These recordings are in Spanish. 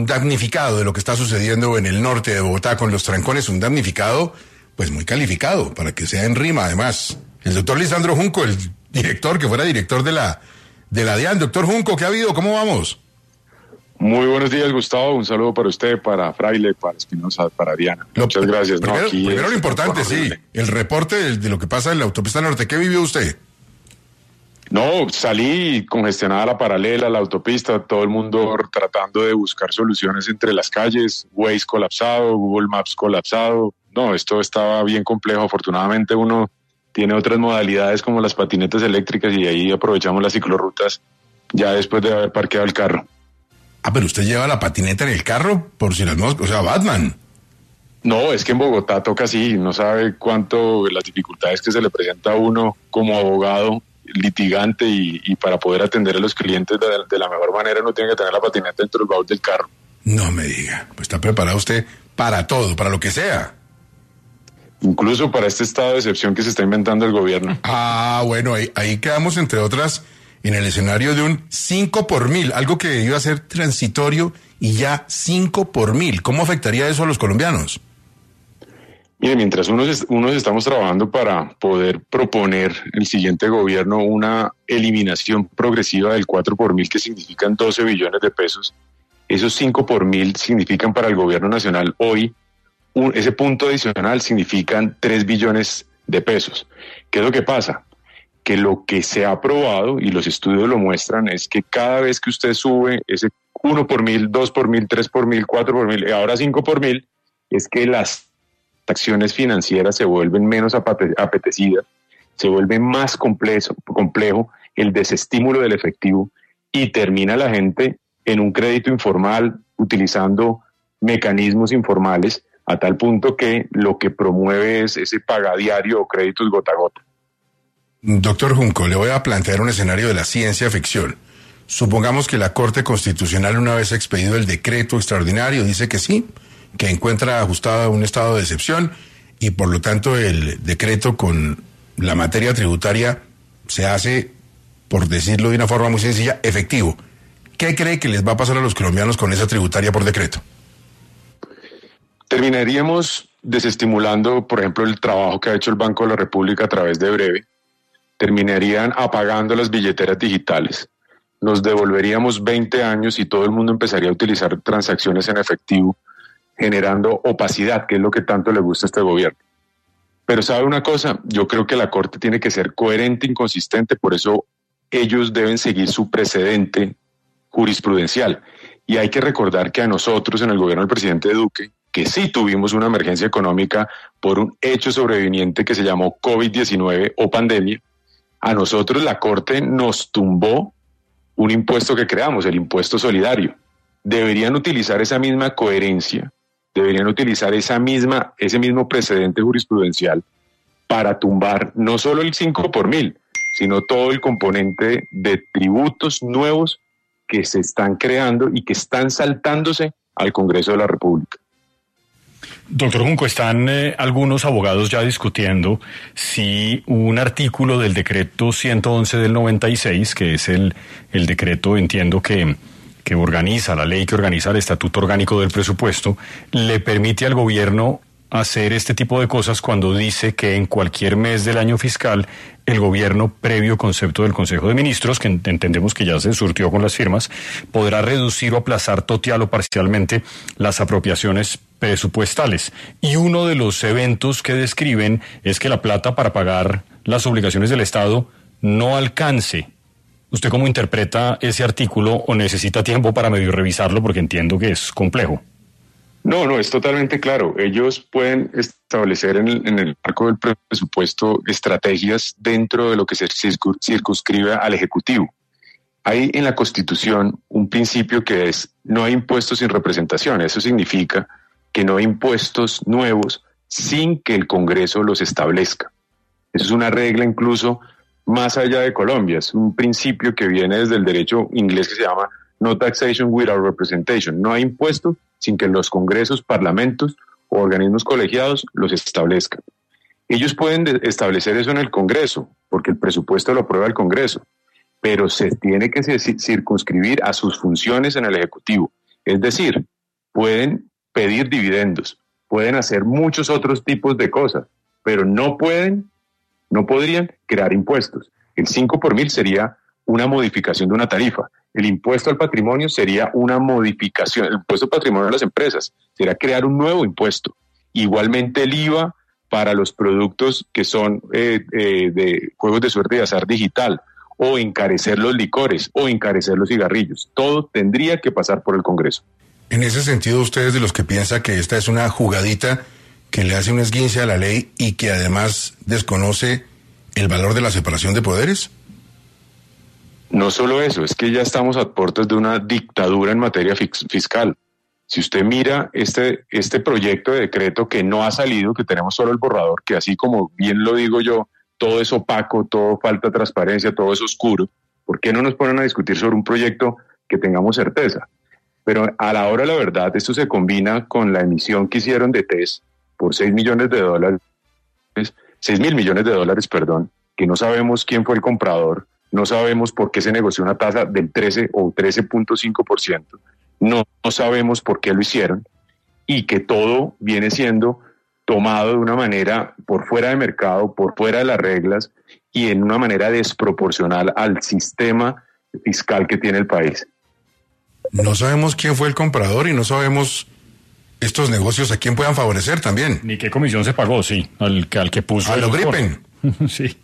damnificado de lo que está sucediendo en el norte de Bogotá con los trancones, un damnificado pues muy calificado, para que sea en rima además. El doctor Lisandro Junco, el director, que fuera director de la DIAN. Doctor Junco, ¿qué ha habido? ¿Cómo vamos? Muy buenos días, Gustavo. Un saludo para usted, para Fraile, para Espinosa, para Diana. Muchas gracias. Primero lo importante, sí, el reporte de lo que pasa en la autopista norte. ¿Qué vivió usted? No, salí congestionada la paralela, la autopista, todo el mundo tratando de buscar soluciones entre las calles, Waze colapsado, Google Maps colapsado. No, esto estaba bien complejo. Afortunadamente uno tiene otras modalidades como las patinetas eléctricas y ahí aprovechamos las ciclorrutas ya después de haber parqueado el carro. Ah, pero usted lleva la patineta en el carro por si las moscas, o sea, Batman. No, es que en Bogotá toca así, no sabe cuánto las dificultades que se le presenta a uno como abogado, litigante y para poder atender a los clientes de la mejor manera uno tiene que tener la patineta dentro del baúl del carro. No me diga, pues está preparado usted para todo, para lo que sea. Incluso para este estado de excepción que se está inventando el gobierno. Ah, bueno, ahí quedamos entre otras en el escenario de un 5 por 1000, algo que iba a ser transitorio y ya 5 por 1000. ¿Cómo afectaría eso a los colombianos? Mire, mientras unos estamos trabajando para poder proponer el siguiente gobierno una eliminación progresiva del 4 por 1000, que significan 12 billones de pesos, esos 5 por 1000 significan para el gobierno nacional hoy, ese punto adicional significan 3 billones de pesos. ¿Qué es lo que pasa? Que lo que se ha aprobado, y los estudios lo muestran, es que cada vez que usted sube ese 1 por 1000, 2 por 1000, 3 por 1000, 4 por 1000, y ahora 5 por 1000, es que las acciones financieras se vuelven menos apetecidas, se vuelve más complejo el desestímulo del efectivo y termina la gente en un crédito informal utilizando mecanismos informales a tal punto que lo que promueve es ese pagadiario o créditos gota a gota. Doctor Junco, le voy a plantear un escenario de la ciencia ficción. Supongamos que la Corte Constitucional, una vez expedido el decreto extraordinario, dice que sí, que encuentra ajustado un estado de excepción y por lo tanto el decreto con la materia tributaria se hace, por decirlo de una forma muy sencilla, efectivo. ¿Qué cree que les va a pasar a los colombianos con esa tributaria por decreto? Terminaríamos desestimulando, por ejemplo, el trabajo que ha hecho el Banco de la República a través de Breve. Terminarían apagando las billeteras digitales. Nos devolveríamos 20 años y todo el mundo empezaría a utilizar transacciones en efectivo, generando opacidad, que es lo que tanto le gusta a este gobierno. Pero ¿sabe una cosa? Yo creo que la Corte tiene que ser coherente, inconsistente, por eso ellos deben seguir su precedente jurisprudencial. Y hay que recordar que a nosotros, en el gobierno del presidente Duque, que sí tuvimos una emergencia económica por un hecho sobreviniente que se llamó COVID-19 o pandemia, a nosotros la Corte nos tumbó un impuesto que creamos, el impuesto solidario. Deberían utilizar esa misma coherencia, deberían utilizar ese mismo precedente jurisprudencial para tumbar no solo el 5 por 1000, sino todo el componente de tributos nuevos que se están creando y que están saltándose al Congreso de la República. Doctor Junco, están algunos abogados ya discutiendo si un artículo del decreto 111 del 96, que es el decreto, entiendo que organiza, la ley que organiza el Estatuto Orgánico del Presupuesto, le permite al gobierno hacer este tipo de cosas cuando dice que en cualquier mes del año fiscal el gobierno, previo concepto del Consejo de Ministros, que entendemos que ya se surtió con las firmas, podrá reducir o aplazar total o parcialmente las apropiaciones presupuestales. Y uno de los eventos que describen es que la plata para pagar las obligaciones del Estado no alcance. ¿Usted cómo interpreta ese artículo o necesita tiempo para medio revisarlo porque entiendo que es complejo? No, es totalmente claro. Ellos pueden establecer en el marco del presupuesto estrategias dentro de lo que se circunscribe al Ejecutivo. Hay en la Constitución un principio que es: no hay impuestos sin representación. Eso significa que no hay impuestos nuevos sin que el Congreso los establezca. Eso es una regla incluso más allá de Colombia. Es un principio que viene desde el derecho inglés que se llama no taxation without representation. No hay impuestos sin que los congresos, parlamentos o organismos colegiados los establezcan. Ellos pueden establecer eso en el Congreso, porque el presupuesto lo aprueba el Congreso, pero se tiene que circunscribir a sus funciones en el Ejecutivo. Es decir, pueden pedir dividendos, pueden hacer muchos otros tipos de cosas, pero no podrían crear impuestos. El 5 por mil sería una modificación de una tarifa. El impuesto al patrimonio sería una modificación. El impuesto al patrimonio de las empresas sería crear un nuevo impuesto. Igualmente el IVA para los productos que son de juegos de suerte y azar digital, o encarecer los licores, o encarecer los cigarrillos. Todo tendría que pasar por el Congreso. En ese sentido, ¿usted es de los que piensa que esta es una jugadita que le hace un esguince a la ley y que además desconoce el valor de la separación de poderes? No solo eso, es que ya estamos a puertas de una dictadura en materia fiscal. Si usted mira este proyecto de decreto que no ha salido, que tenemos solo el borrador, que así como bien lo digo yo, todo es opaco, todo falta transparencia, todo es oscuro, ¿por qué no nos ponen a discutir sobre un proyecto que tengamos certeza? Pero a la hora de la verdad, esto se combina con la emisión que hicieron de TES por $6 mil millones, que no sabemos quién fue el comprador, no sabemos por qué se negoció una tasa del 13 o 13.5%, no sabemos por qué lo hicieron, y que todo viene siendo tomado de una manera por fuera de mercado, por fuera de las reglas y en una manera desproporcional al sistema fiscal que tiene el país. No sabemos quién fue el comprador y no sabemos estos negocios a quién puedan favorecer también. Ni qué comisión se pagó, sí, al que puso. A lo Gripen. Sí.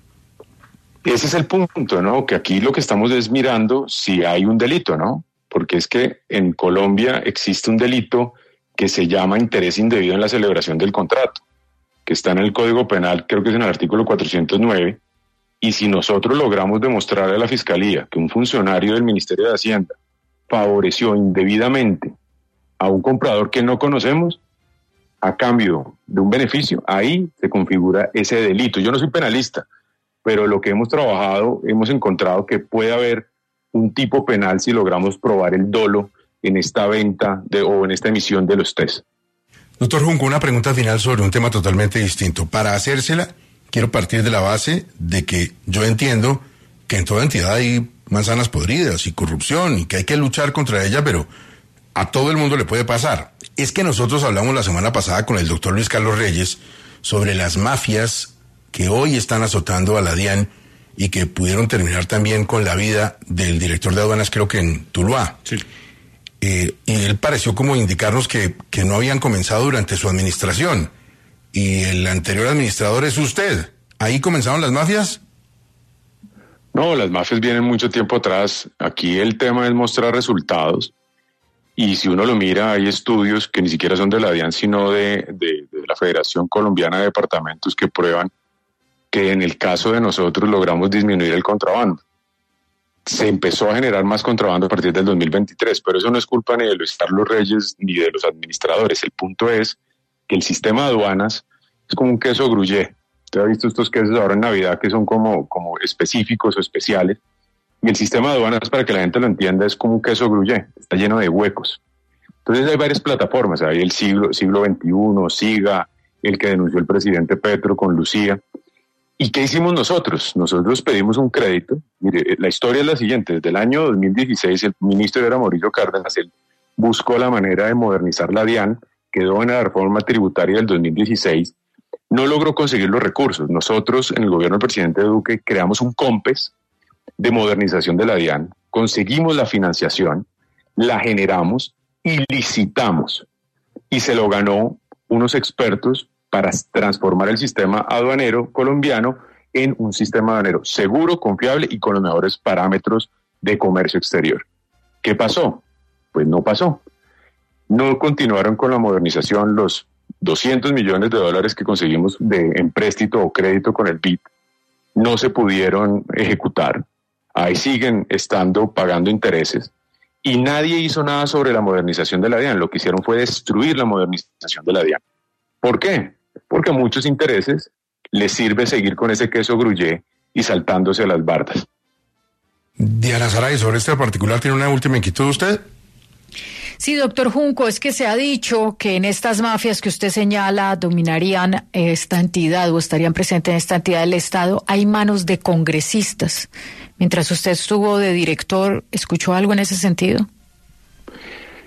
Ese es el punto, ¿no? Que aquí lo que estamos es mirando si hay un delito, ¿no? Porque es que en Colombia existe un delito que se llama interés indebido en la celebración del contrato, que está en el Código Penal, creo que es en el artículo 409, y si nosotros logramos demostrarle a la Fiscalía que un funcionario del Ministerio de Hacienda favoreció indebidamente a un comprador que no conocemos a cambio de un beneficio, ahí se configura ese delito. Yo no soy penalista, pero lo que hemos trabajado, hemos encontrado que puede haber un tipo penal si logramos probar el dolo en esta venta o en esta emisión de los TES. Doctor Junco, una pregunta final sobre un tema totalmente distinto. Para hacérsela, quiero partir de la base de que yo entiendo que en toda entidad hay manzanas podridas y corrupción y que hay que luchar contra ella, pero a todo el mundo le puede pasar. Es que nosotros hablamos la semana pasada con el doctor Luis Carlos Reyes sobre las mafias que hoy están azotando a la DIAN y que pudieron terminar también con la vida del director de aduanas, creo que en Tuluá. Sí. Y él pareció como indicarnos que no habían comenzado durante su administración. Y el anterior administrador es usted. ¿Ahí comenzaron las mafias? No, las mafias vienen mucho tiempo atrás. Aquí el tema es mostrar resultados. Y si uno lo mira, hay estudios que ni siquiera son de la DIAN, sino de la Federación Colombiana de Departamentos, que prueban que en el caso de nosotros logramos disminuir el contrabando. Se empezó a generar más contrabando a partir del 2023, pero eso no es culpa ni de Luis Carlos Reyes ni de los administradores. El punto es que el sistema de aduanas es como un queso gruyère. Usted ha visto estos quesos ahora en Navidad que son como específicos o especiales. Y el sistema de aduanas, para que la gente lo entienda, es como un queso gruyère, está lleno de huecos. Entonces hay varias plataformas, hay el siglo XXI, SIGA, el que denunció el presidente Petro con Lucía. ¿Y qué hicimos nosotros? Nosotros pedimos un crédito. Mire, la historia es la siguiente. Desde el año 2016, el ministro era Mauricio Cárdenas. Él buscó la manera de modernizar la DIAN, quedó en la reforma tributaria del 2016, no logró conseguir los recursos. Nosotros, en el gobierno del presidente Duque, creamos un COMPES de modernización de la DIAN, conseguimos la financiación, la generamos y licitamos. Y se lo ganó unos expertos para transformar el sistema aduanero colombiano en un sistema aduanero seguro, confiable y con los mejores parámetros de comercio exterior. ¿Qué pasó? Pues no pasó. No continuaron con la modernización. Los $200 millones que conseguimos de empréstito o crédito con el BID no se pudieron ejecutar. Ahí siguen estando pagando intereses. Y nadie hizo nada sobre la modernización de la DIAN. Lo que hicieron fue destruir la modernización de la DIAN. ¿Por qué? Porque a muchos intereses les sirve seguir con ese queso gruyère y saltándose a las bardas. Diana Saray, sobre este particular, ¿tiene una última inquietud usted? Sí, doctor Junco, es que se ha dicho que en estas mafias que usted señala dominarían esta entidad o estarían presentes en esta entidad del Estado, hay manos de congresistas. Mientras usted estuvo de director, ¿escuchó algo en ese sentido?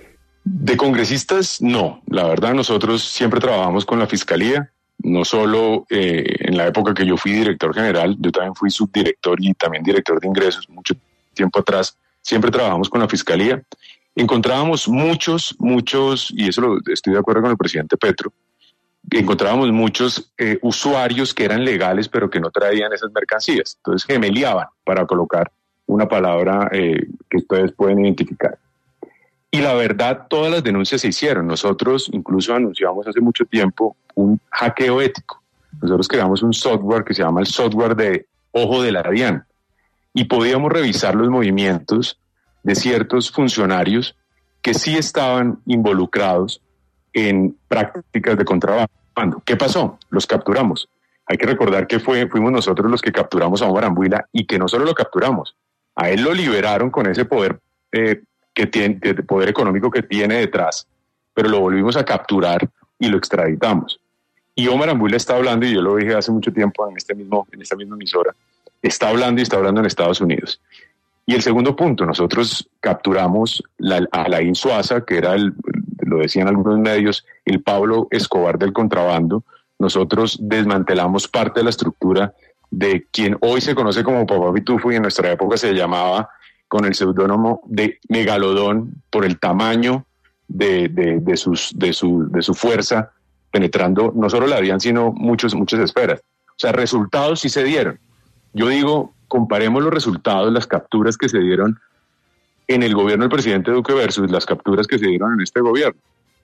De congresistas, no. La verdad, nosotros siempre trabajamos con la Fiscalía, no solo en la época que yo fui director general, yo también fui subdirector y también director de ingresos mucho tiempo atrás, siempre trabajamos con la Fiscalía. Encontrábamos muchos, y eso estoy de acuerdo con el presidente Petro, encontrábamos muchos usuarios que eran legales pero que no traían esas mercancías. Entonces gemeliaban, para colocar una palabra que ustedes pueden identificar. Y la verdad, todas las denuncias se hicieron. Nosotros incluso anunciamos hace mucho tiempo un hackeo ético. Nosotros creamos un software que se llama el software de Ojo de la DIAN. Y podíamos revisar los movimientos de ciertos funcionarios que sí estaban involucrados en prácticas de contrabando. ¿Qué pasó? Los capturamos. Hay que recordar que fuimos nosotros los que capturamos a Omar Ambuila y que no solo lo capturamos, a él lo liberaron con ese poder que tiene, de poder económico que tiene detrás, pero lo volvimos a capturar y lo extraditamos. Y Omar Ambuila está hablando, y yo lo dije hace mucho tiempo en esta misma emisora, está hablando en Estados Unidos. Y el segundo punto, nosotros capturamos a Alain Suaza, que era, lo decían algunos medios, el Pablo Escobar del contrabando. Nosotros desmantelamos parte de la estructura de quien hoy se conoce como Papá Pitufo y en nuestra época se llamaba con el seudónimo de Megalodón por el tamaño de su fuerza, penetrando no solo la DIAN, sino muchas esferas. O sea, resultados sí se dieron. Yo digo, comparemos los resultados, las capturas que se dieron en el gobierno del presidente Duque versus las capturas que se dieron en este gobierno.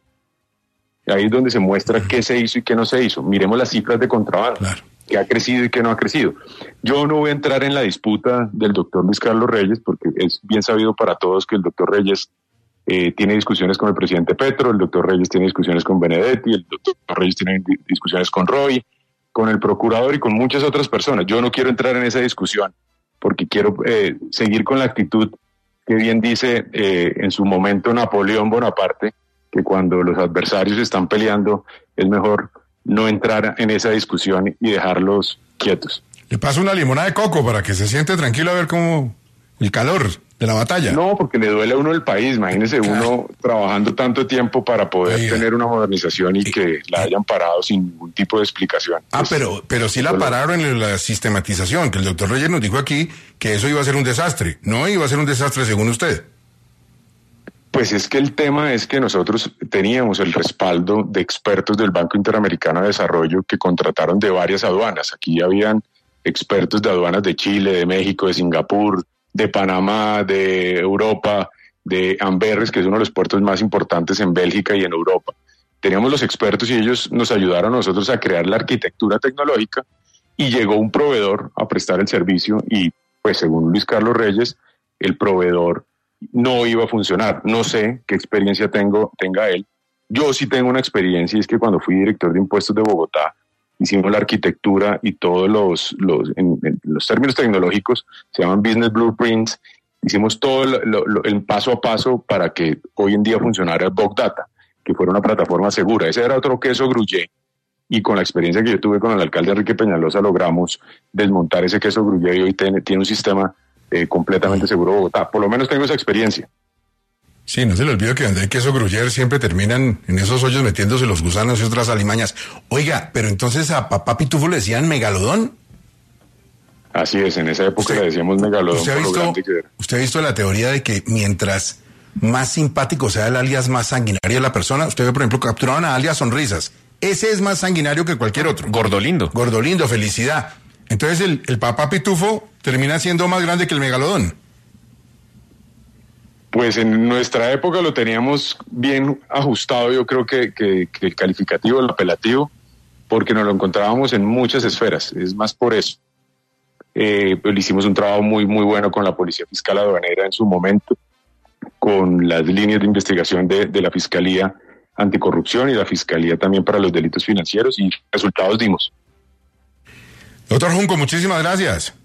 Ahí es donde se muestra qué se hizo y qué no se hizo. Miremos las cifras de contrabando, claro, qué ha crecido y qué no ha crecido. Yo no voy a entrar en la disputa del doctor Luis Carlos Reyes, porque es bien sabido para todos que el doctor Reyes tiene discusiones con el presidente Petro, el doctor Reyes tiene discusiones con Benedetti, el doctor Reyes tiene discusiones con Roy, con el procurador y con muchas otras personas. Yo no quiero entrar en esa discusión, porque quiero seguir con la actitud que bien dice en su momento Napoleón Bonaparte, que cuando los adversarios están peleando es mejor no entrar en esa discusión y dejarlos quietos. Le paso una limonada de coco para que se siente tranquilo a ver cómo el calor de la batalla. No, porque le duele a uno el país. Imagínese uno trabajando tanto tiempo para poder tener una modernización y que la hayan parado sin ningún tipo de explicación. Pero sí la pararon en la sistematización, que el doctor Reyes nos dijo aquí que eso iba a ser un desastre. No iba a ser un desastre según usted. Pues es que el tema es que nosotros teníamos el respaldo de expertos del Banco Interamericano de Desarrollo que contrataron de varias aduanas. Aquí habían expertos de aduanas de Chile, de México, de Singapur, de Panamá, de Europa, de Amberes, que es uno de los puertos más importantes en Bélgica y en Europa. Teníamos los expertos y ellos nos ayudaron a nosotros a crear la arquitectura tecnológica y llegó un proveedor a prestar el servicio y, pues según Luis Carlos Reyes, el proveedor no iba a funcionar. No sé qué experiencia tenga él. Yo sí tengo una experiencia y es que cuando fui director de impuestos de Bogotá, hicimos la arquitectura y todos en los términos tecnológicos se llaman business blueprints. Hicimos todo el paso a paso para que hoy en día funcionara el Bog Data, que fuera una plataforma segura. Ese era otro queso gruyere y con la experiencia que yo tuve con el alcalde Enrique Peñalosa logramos desmontar ese queso gruyere y hoy tiene un sistema completamente seguro Bogotá. Por lo menos tengo esa experiencia. Sí, no se le olvide que donde hay queso gruyere siempre terminan en esos hoyos metiéndose los gusanos y otras alimañas. Oiga, pero entonces a Papá Pitufo le decían Megalodón. Así es, en esa época le decíamos Megalodón. ¿Usted ha visto la teoría de que mientras más simpático sea el alias, más sanguinaria la persona? Usted ve, por ejemplo, capturaban a alias Sonrisas. Ese es más sanguinario que cualquier otro. Gordolindo. Gordolindo, felicidad. Entonces el Papá Pitufo termina siendo más grande que el Megalodón. Pues en nuestra época lo teníamos bien ajustado, yo creo que el calificativo, el apelativo, porque nos lo encontrábamos en muchas esferas, es más por eso. Pues hicimos un trabajo muy bueno con la Policía Fiscal Aduanera en su momento, con las líneas de investigación de la Fiscalía Anticorrupción y la Fiscalía también para los delitos financieros y resultados dimos. Doctor Junco, muchísimas gracias.